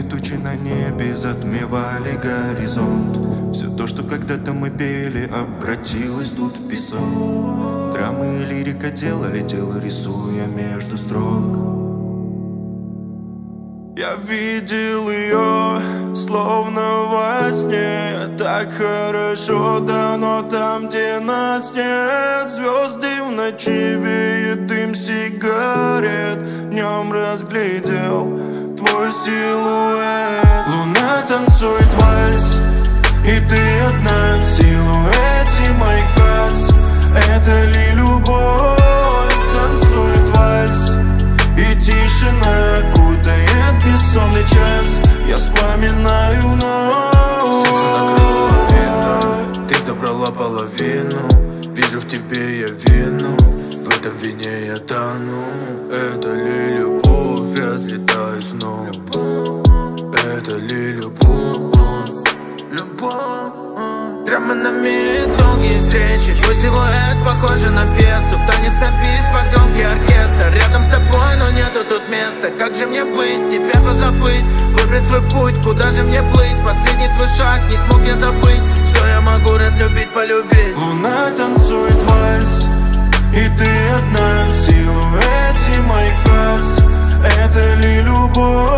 тучи на небе затмевали горизонт. Все то, что когда-то мы пели, обратилось тут в песок. Драмы и лирика делали дело, рисуя между строк. Я видел ее, словно во сне. Так хорошо давно там, где нас нет. Звезды в ночи, веет дым сигарет. Днем разглядел твой силуэт. Луна танцует вальс, и ты одна в силуэте моих фраз. Это ли любовь? Танцует вальс, и тишина окутает бессонный час. Я вспоминаю ночь. Ты забрала половину. Вижу в тебе я вину. В этом вине я тону. Это ли любовь? Разлетаюсь вновь. Это ли любовь? Драма на миг, долгие встречи. Твой силуэт похожий на пьесу. Танец на бис под громкий оркестр. Рядом с тобой, но нету тут места. Как же мне быть, тебя позабыть? Выбрать свой путь, куда же мне плыть? Последний твой шаг, не смог я забыть. Что я могу разлюбить, полюбить? Луна танцует вальс, и ты одна в силуэте моих фраз. Это ли любовь?